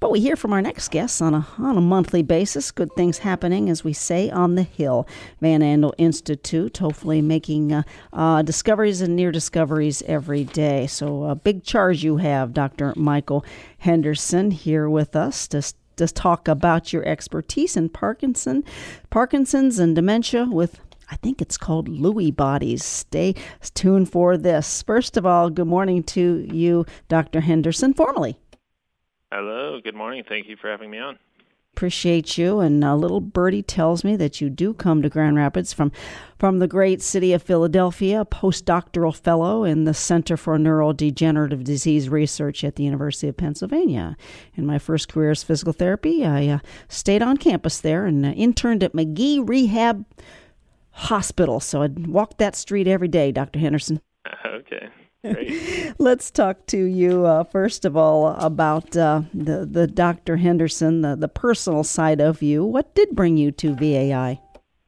Well, we hear from our next guests on a monthly basis. Good things happening, as we say, on the Hill. Van Andel Institute, hopefully making discoveries and near discoveries every day. So a big charge you have, Dr. Michael Henderson, here with us to talk about your expertise in Parkinson's and dementia with, I think it's called Lewy bodies. Stay tuned for this. First of all, good morning to you, Dr. Henderson, formally. Hello, good morning. Thank you for having me on. Appreciate you. And a little birdie tells me that you do come to Grand Rapids from the great city of Philadelphia, a postdoctoral fellow in the Center for Neurodegenerative Disease Research at the University of Pennsylvania. In my first career as physical therapy, I stayed on campus there and interned at McGee Rehab Hospital. So I'd walk that street every day, Dr. Henderson. Okay. Great. Let's talk to you, first of all, about the Dr. Henderson, the personal side of you. What did bring you to VAI?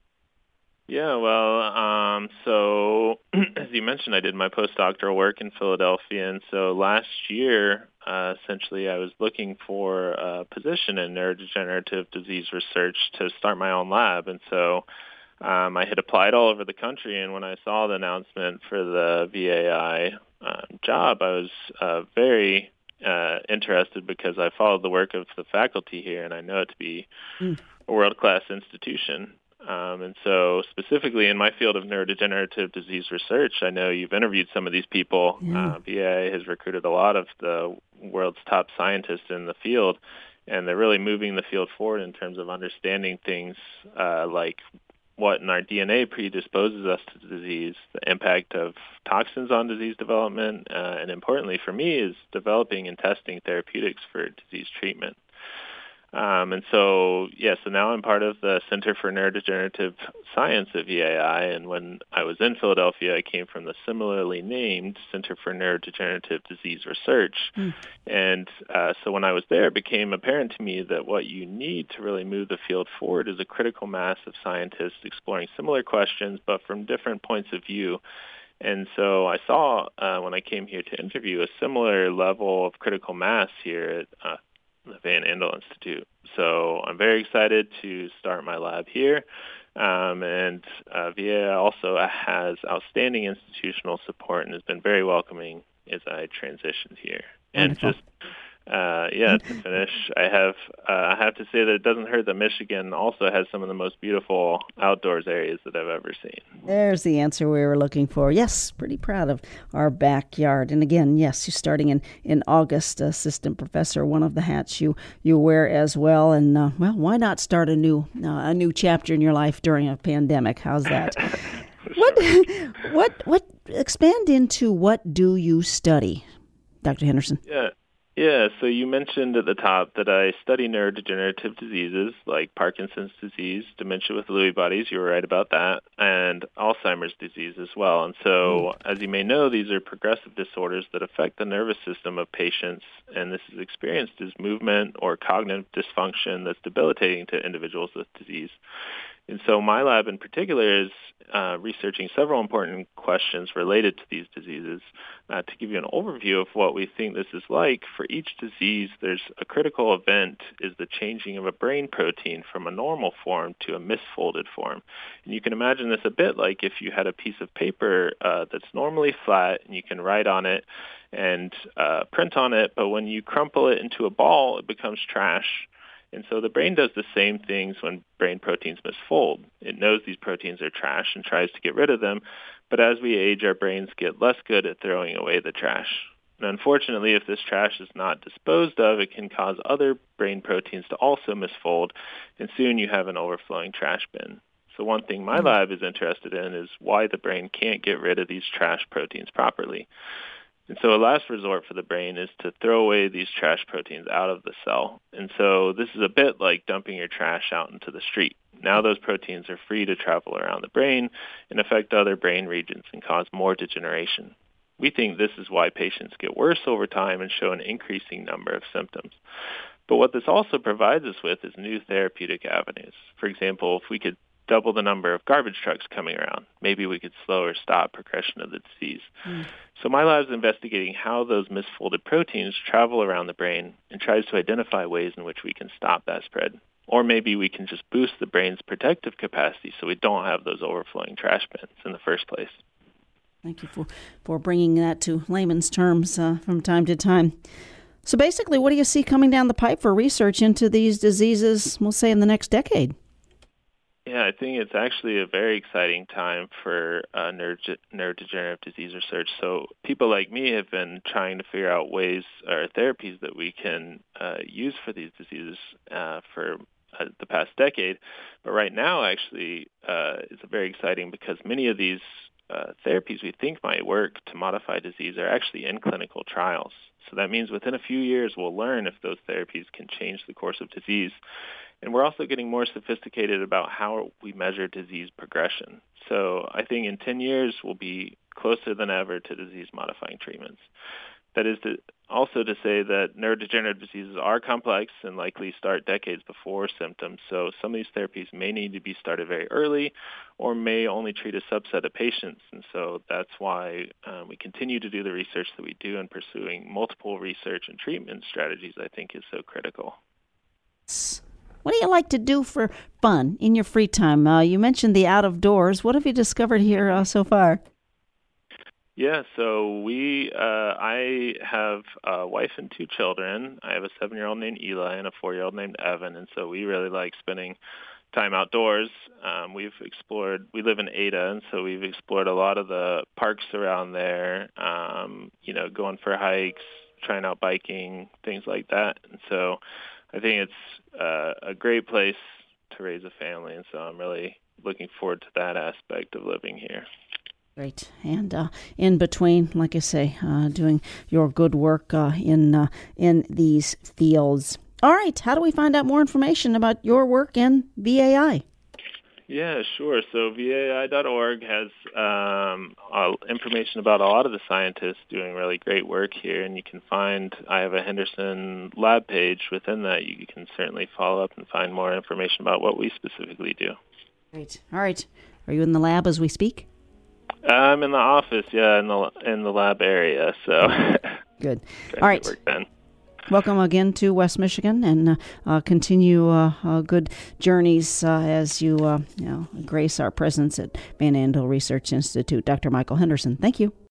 Yeah, well, so as you mentioned, I did my postdoctoral work in Philadelphia, and so last year, essentially, I was looking for a position in neurodegenerative disease research to start my own lab, and so I had applied all over the country, and when I saw the announcement for the VAI job, I was very interested because I followed the work of the faculty here, and I know it to be a world-class institution. And so specifically in my field of neurodegenerative disease research, I know you've interviewed some of these people. Yeah. VAI has recruited a lot of the world's top scientists in the field, and they're really moving the field forward in terms of understanding things like what in our DNA predisposes us to disease, the impact of toxins on disease development, and importantly for me is developing and testing therapeutics for disease treatment. And so now I'm part of the Center for Neurodegenerative Science at VAI, and when I was in Philadelphia, I came from the similarly named Center for Neurodegenerative Disease Research. And so when I was there, it became apparent to me that what you need to really move the field forward is a critical mass of scientists exploring similar questions, but from different points of view. And so I saw, when I came here to interview, a similar level of critical mass here at the Van Andel Institute. So I'm very excited to start my lab here. And VAI also has outstanding institutional support and has been very welcoming as I transitioned here. Wonderful. And just to finish, I have to say that it doesn't hurt that Michigan also has some of the most beautiful outdoors areas that I've ever seen. There's the answer we were looking for. Yes, pretty proud of our backyard. And again, yes, you're starting in August, assistant professor, one of the hats you wear as well. And why not start a new chapter in your life during a pandemic? How's that? What expand into what do you study, Dr. Henderson? Yeah, so you mentioned at the top that I study neurodegenerative diseases like Parkinson's disease, dementia with Lewy bodies, you were right about that, and Alzheimer's disease as well. And so, as you may know, these are progressive disorders that affect the nervous system of patients, and this is experienced as movement or cognitive dysfunction that's debilitating to individuals with disease. And so my lab in particular is researching several important questions related to these diseases. To give you an overview of what we think this is like, for each disease, there's a critical event is the changing of a brain protein from a normal form to a misfolded form. And you can imagine this a bit like if you had a piece of paper that's normally flat and you can write on it and print on it, but when you crumple it into a ball, it becomes trash. And so the brain does the same things when brain proteins misfold. It knows these proteins are trash and tries to get rid of them, but as we age, our brains get less good at throwing away the trash. And unfortunately, if this trash is not disposed of, it can cause other brain proteins to also misfold, and soon you have an overflowing trash bin. So one thing my lab is interested in is why the brain can't get rid of these trash proteins properly. And so a last resort for the brain is to throw away these trash proteins out of the cell. And so this is a bit like dumping your trash out into the street. Now those proteins are free to travel around the brain and affect other brain regions and cause more degeneration. We think this is why patients get worse over time and show an increasing number of symptoms. But what this also provides us with is new therapeutic avenues. For example, if we could double the number of garbage trucks coming around. Maybe we could slow or stop progression of the disease. So my lab's investigating how those misfolded proteins travel around the brain and tries to identify ways in which we can stop that spread. Or maybe we can just boost the brain's protective capacity so we don't have those overflowing trash bins in the first place. Thank you for bringing that to layman's terms from time to time. So basically, what do you see coming down the pipe for research into these diseases, we'll say, in the next decade? Yeah, I think it's actually a very exciting time for neurodegenerative disease research. So people like me have been trying to figure out ways or therapies that we can use for these diseases for the past decade. But right now, actually, it's very exciting because many of these therapies we think might work to modify disease are actually in clinical trials. So that means within a few years, we'll learn if those therapies can change the course of disease. And we're also getting more sophisticated about how we measure disease progression. So I think in 10 years, we'll be closer than ever to disease-modifying treatments. That is also to say that neurodegenerative diseases are complex and likely start decades before symptoms. So some of these therapies may need to be started very early or may only treat a subset of patients. And so that's why we continue to do the research that we do, and pursuing multiple research and treatment strategies, I think, is so critical. What do you like to do for fun in your free time? You mentioned the out of doors. What have you discovered here so far? Yeah, so I have a wife and 2 children. I have a 7-year-old named Eli and a 4-year-old named Evan, and so we really like spending time outdoors. We live in Ada, and so we've explored a lot of the parks around there, going for hikes, trying out biking, things like that. And so I think it's a great place to raise a family, and so I'm really looking forward to that aspect of living here. Great. And in between, like I say, doing your good work in these fields. All right. How do we find out more information about your work and VAI? Yeah, sure. So VAI.org has information about a lot of the scientists doing really great work here, and you can I have a Henderson lab page. Within that, you can certainly follow up and find more information about what we specifically do. Great. All right. Are you in the lab as we speak? I'm in the office, yeah, in the lab area. So good. All right. Work then. Welcome again to West Michigan, and continue good journeys as you grace our presence at Van Andel Research Institute. Dr. Michael Henderson, thank you.